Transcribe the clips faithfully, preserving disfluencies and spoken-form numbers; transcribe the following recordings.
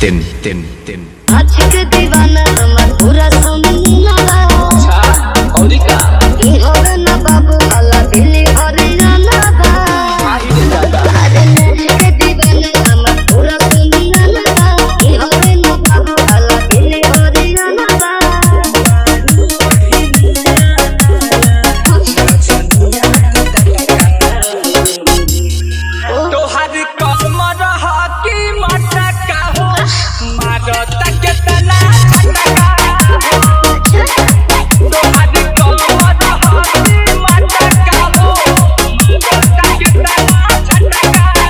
जतिन तिन तिन आशिक दीवाना हमर पूरा सुनना अच्छा और का ई होवे ना बाबू वाला दिल्ली हरियाणा बा अरे आशिक दीवाना हमर पूरा सुनना ई होवे ना बाबू वाला दिल्ली हरियाणा बा तोहर कमर हाकी मटका हो मारता के तना झटका तोहर कमर हाकी मटका हो मारता के तना झटका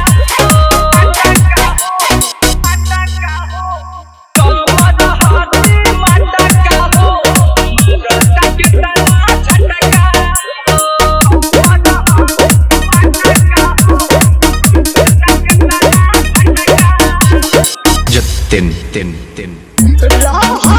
झटका हो कमर हाकी मटका हो मारता के तना झटका जतिन तिन तिन रहो